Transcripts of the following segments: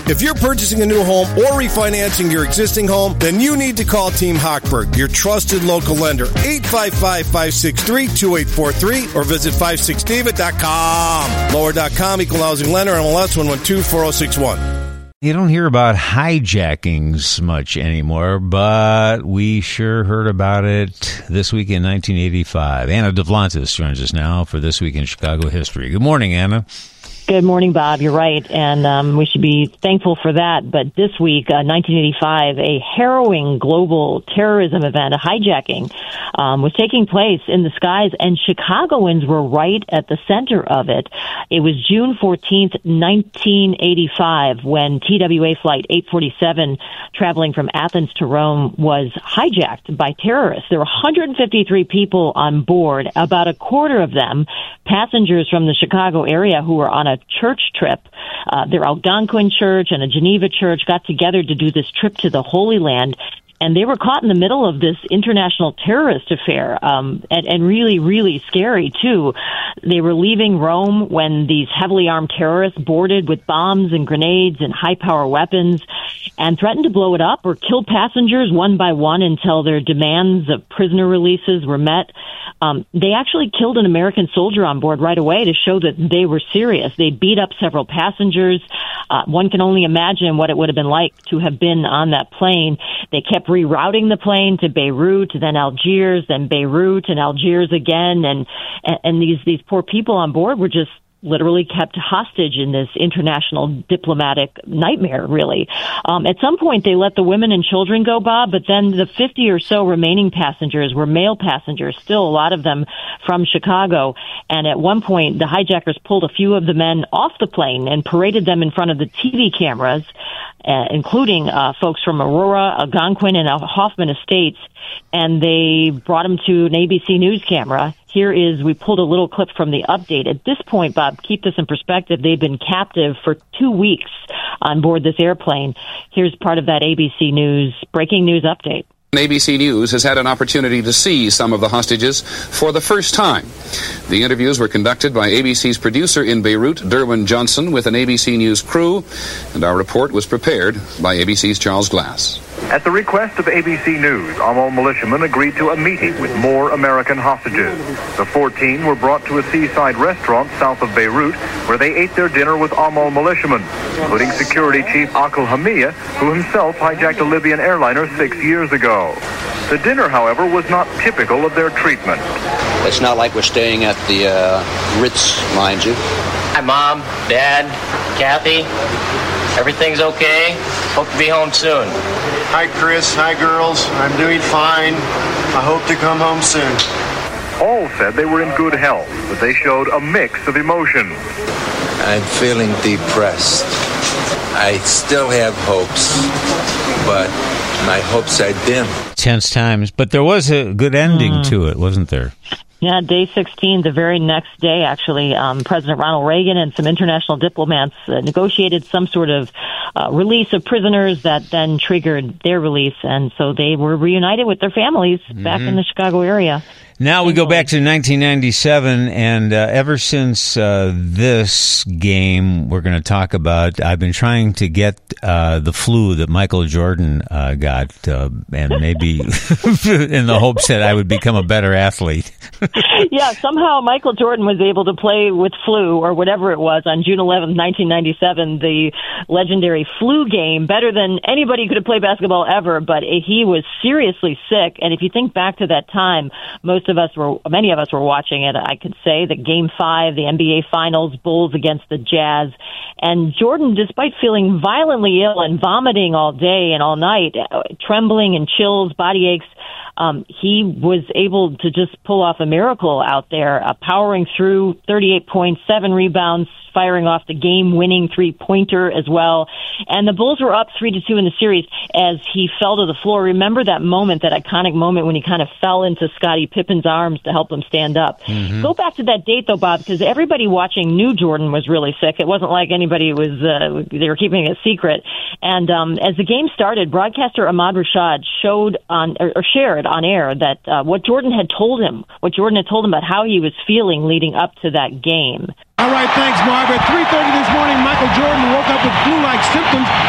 If you're purchasing a new home or refinancing your existing home, then you need to call Team Hochberg, your trusted local lender. 855-563-2843 or visit 56david.com. Lower.com, equal housing lender, MLS 1124061. You don't hear about hijackings much anymore, but we sure heard about it this week in 1985. Anna Devlantis joins us now for This Week in Chicago History. Good morning, Anna. Good morning, Bob. You're right, and we should be thankful for that. But this week, 1985, a harrowing global terrorism event, a hijacking, was taking place in the skies, and Chicagoans were right at the center of it. It was June 14th, 1985, when TWA Flight 847, traveling from Athens to Rome, was hijacked by terrorists. There were 153 people on board, about a quarter of them passengers from the Chicago area who were on a church trip. Their Algonquin church and a Geneva church got together to do this trip to the Holy Land, and they were caught in the middle of this international terrorist affair, and really, really scary, too. They were leaving Rome when these heavily armed terrorists boarded with bombs and grenades and high-power weapons and threatened to blow it up or kill passengers one by one until their demands of prisoner releases were met. They actually killed an American soldier on board right away to show that they were serious. They beat up several passengers. One can only imagine what it would have been like to have been on that plane. They kept rerouting the plane to Beirut, then Algiers, then Beirut and Algiers again. And these poor people on board were just literally kept hostage in this international diplomatic nightmare, really. At some point, they let the women and children go, Bob, but then the 50 or so remaining passengers were male passengers, still a lot of them from Chicago. And at one point, the hijackers pulled a few of the men off the plane and paraded them in front of the TV cameras, including folks from Aurora, Algonquin, and Hoffman Estates, and they brought them to an ABC News camera. We pulled a little clip from the update. At this point, Bob, keep this in perspective, they've been captive for 2 weeks on board this airplane. Here's part of that ABC News breaking news update. ABC News has had an opportunity to see some of the hostages for the first time. The interviews were conducted by ABC's producer in Beirut, Derwin Johnson, with an ABC News crew, and our report was prepared by ABC's Charles Glass. At the request of ABC News, Amal militiamen agreed to a meeting with more American hostages. The 14 were brought to a seaside restaurant south of Beirut, where they ate their dinner with Amal militiamen, including security chief Akil Hamia, who himself hijacked a Libyan airliner 6 years ago. The dinner, however, was not typical of their treatment. It's not like we're staying at the Ritz, mind you. Hi, Mom, Dad, Kathy. Everything's okay. Hope to be home soon. Hi, Chris. Hi, girls. I'm doing fine. I hope to come home soon. All said they were in good health, but they showed a mix of emotions. I'm feeling depressed. I still have hopes, but my hopes are dim. Tense times, but there was a good ending to it, wasn't there? Yeah, day 16, the very next day, actually, President Ronald Reagan and some international diplomats negotiated some sort of release of prisoners that then triggered their release. And so they were reunited with their families back in the Chicago area. Now we go back to 1997, and ever since this game we're going to talk about, I've been trying to get the flu that Michael Jordan got, and maybe in the hopes that I would become a better athlete. Yeah, somehow Michael Jordan was able to play with flu, or whatever it was, on June 11th, 1997, the legendary flu game, better than anybody could have played basketball ever, but he was seriously sick. And if you think back to that time, many of us were watching it. I could say that Game 5, the NBA Finals, Bulls against the Jazz. And Jordan, despite feeling violently ill and vomiting all day and all night, trembling and chills, body aches, he was able to just pull off a miracle out there, powering through 38 points, 7 rebounds, firing off the game-winning three-pointer as well. And the Bulls were up 3-2 in the series as he fell to the floor. Remember that moment, that iconic moment when he kind of fell into Scottie Pippen's arms to help him stand up. Go back to that date, though, Bob, because everybody watching knew Jordan was really sick. It wasn't like anybody was, they were keeping it secret. And as the game started, broadcaster Ahmad Rashad shared on air that what Jordan had told him about how he was feeling leading up to that game. All right, thanks, Marv. At 3:30 this morning, Michael Jordan woke up with flu-like symptoms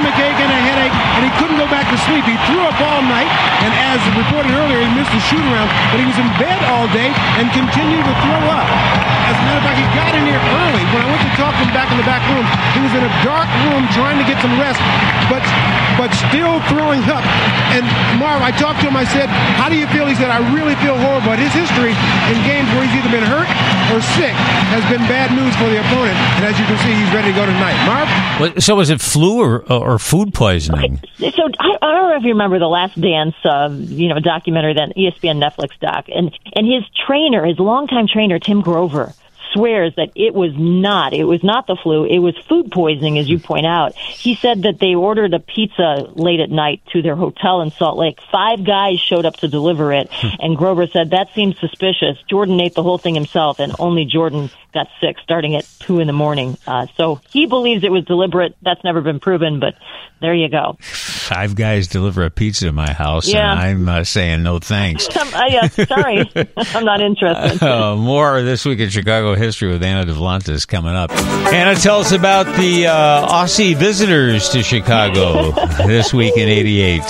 stomach ache and a headache, and he couldn't go back to sleep. He threw up all night, and as reported earlier, he missed the shoot-around, but he was in bed all day and continued to throw up. As a matter of fact, he got in here early. When I went to talk to him back in the back room, he was in a dark room trying to get some rest, but still throwing up. And Marv, I talked to him, I said, how do you feel? He said, I really feel horrible. But his history in games where he's either been hurt or sick has been bad news for the opponent. And as you can see, he's ready to go tonight. Marv? So was it flu or food poisoning? Okay. So I don't know if you remember the Last Dance, documentary, that ESPN Netflix doc, and his trainer, his longtime trainer, Tim Grover, swears that it was not the flu, it was food poisoning, as you point out. He said that they ordered a pizza late at night to their hotel in Salt Lake. 5 guys showed up to deliver it, and Grover said that seems suspicious. Jordan ate the whole thing himself, and only Jordan got sick starting at 2 a.m. So he believes it was deliberate. That's never been proven, but there you go. 5 guys deliver a pizza to my house, yeah. And I'm saying no thanks. Sorry, I'm not interested. More This Week in Chicago History with Anna Devlantis coming up. Anna, tell us about the Aussie visitors to Chicago this week in 88.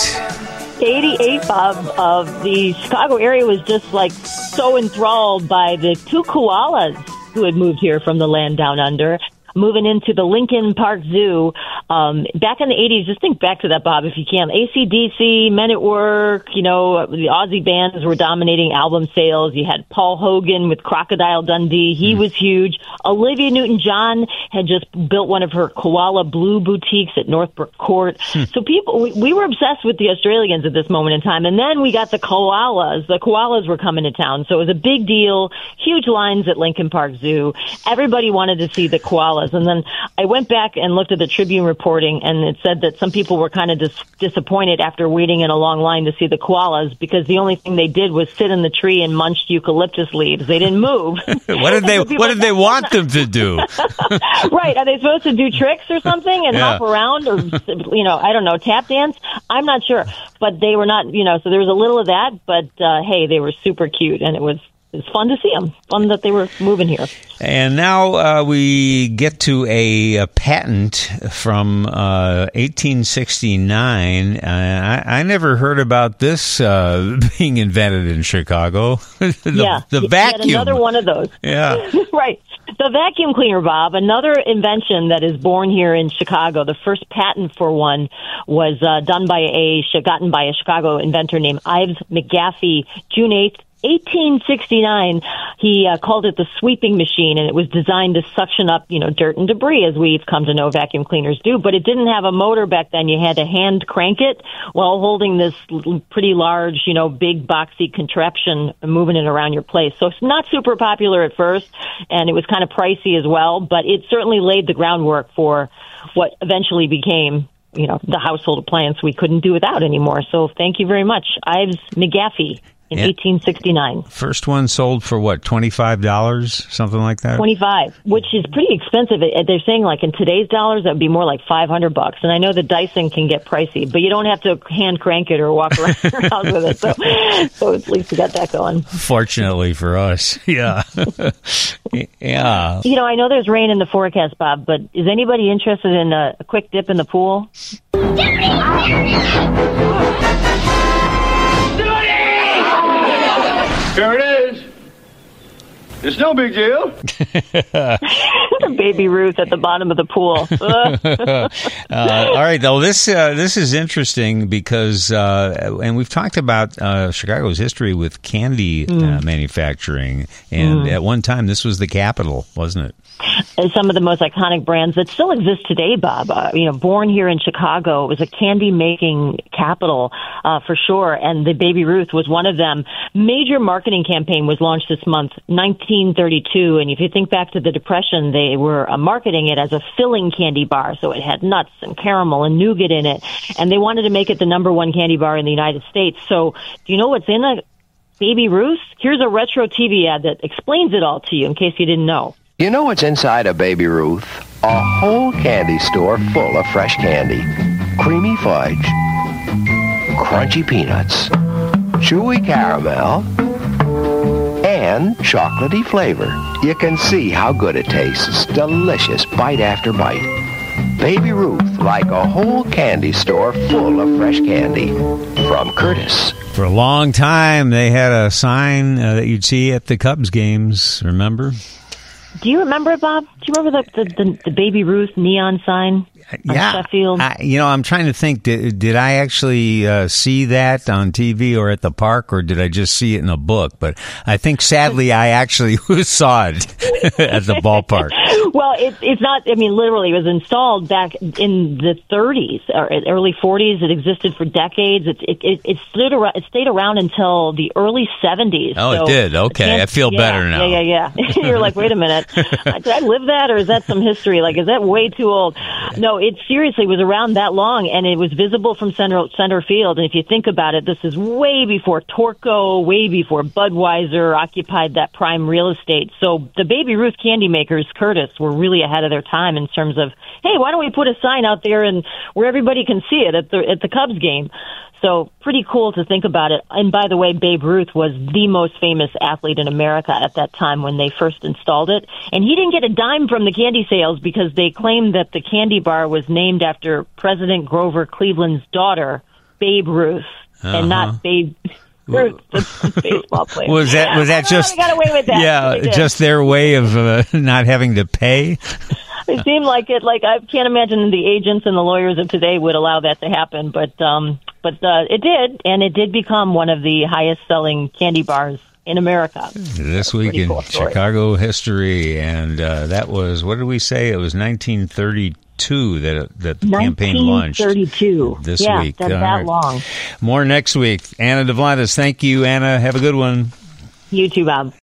88, Bob. The Chicago area was just like so enthralled by the 2 koalas who had moved here from the land down under, moving into the Lincoln Park Zoo. Back in the 80s, just think back to that, Bob, if you can. AC/DC, Men at Work, the Aussie bands were dominating album sales. You had Paul Hogan with Crocodile Dundee. He was huge. Olivia Newton-John had just built one of her koala blue boutiques at Northbrook Court. So we were obsessed with the Australians at this moment in time. And then we got the koalas. The koalas were coming to town. So it was a big deal. Huge lines at Lincoln Park Zoo. Everybody wanted to see the koalas. And then I went back and looked at the Tribune reporting, and it said that some people were kind of disappointed after waiting in a long line to see the koalas because the only thing they did was sit in the tree and munched eucalyptus leaves. They didn't move. What did they want them to do? Right. Are they supposed to do tricks or something and hop around or, I don't know, tap dance? I'm not sure. But they were not, so there was a little of that. But, hey, they were super cute, and it was fun to see them. Fun that they were moving here. And now we get to a patent from 1869. I never heard about this being invented in Chicago. The vacuum. Yet another one of those. Yeah. Right. The vacuum cleaner, Bob, another invention that is born here in Chicago. The first patent for one was gotten by a Chicago inventor named Ives McGaffey, June 8th, 1869. He called it the sweeping machine, and it was designed to suction up, dirt and debris, as we've come to know vacuum cleaners do. But it didn't have a motor back then. You had to hand crank it while holding this pretty large, big boxy contraption, moving it around your place. So it's not super popular at first, and it was kind of pricey as well. But it certainly laid the groundwork for what eventually became, the household appliance we couldn't do without anymore. So thank you very much, Ives McGaffey. In 1869. First one sold for what, $25, something like that? $25, which is pretty expensive. They're saying like in today's dollars, that would be more like $500. And I know the Dyson can get pricey, but you don't have to hand crank it or walk around your house with it. So at least we got that going. Fortunately for us, yeah. Yeah. I know there's rain in the forecast, Bob, but is anybody interested in a quick dip in the pool? Here it is. It's no big deal. Baby Ruth at the bottom of the pool. All right, though, this is interesting because, and we've talked about Chicago's history with candy manufacturing, and at one time this was the capital, wasn't it? Some of the most iconic brands that still exist today, Bob. Born here in Chicago, it was a candy-making capital for sure, and the Baby Ruth was one of them. Major marketing campaign was launched this month, 1932, and if you think back to the Depression, they were marketing it as a filling candy bar, so it had nuts and caramel and nougat in it, and they wanted to make it the #1 candy bar in the United States. So do you know what's in a Baby Ruth? Here's a retro TV ad that explains it all to you in case you didn't know. You know what's inside a Baby Ruth? A whole candy store full of fresh candy. Creamy fudge, crunchy peanuts, chewy caramel, and chocolatey flavor. You can see how good it tastes. Delicious bite after bite. Baby Ruth, like a whole candy store full of fresh candy. From Curtis. For a long time, they had a sign that you'd see at the Cubs games, remember? Do you remember it, Bob? Do you remember the Baby Ruth neon sign on Sheffield? I'm trying to think. Did I actually see that on TV or at the park, or did I just see it in a book? But I think, sadly, I actually saw it at the ballpark. Well, it's not. I mean, literally, it was installed back in the 30s or early 40s. It existed for decades. It stayed around until the early 70s. Oh, so it did. Okay, I feel better now. Yeah. You're like, wait a minute. Did I live that, or is that some history? Like, is that way too old? No, it seriously was around that long, and it was visible from center field. And if you think about it, this is way before Torco, way before Budweiser occupied that prime real estate. So the Baby Ruth candy makers, Curtis, were really ahead of their time in terms of, hey, why don't we put a sign out there and where everybody can see it at the Cubs game? So pretty cool to think about it. And by the way, Babe Ruth was the most famous athlete in America at that time when they first installed it. And he didn't get a dime from the candy sales because they claimed that the candy bar was named after President Grover Cleveland's daughter, Babe Ruth, and not Babe Ruth, the baseball player. Was that just? They got away with that. Yeah, just their way of not having to pay. It seemed like it. Like, I can't imagine the agents and the lawyers of today would allow that to happen, but it did, and it did become one of the highest-selling candy bars in America. This week in Chicago history, and that was, what did we say? It was 1932 that the campaign launched. 1932. This week. Yeah, that long. More next week. Anna Devlantis, thank you, Anna. Have a good one. You too, Bob.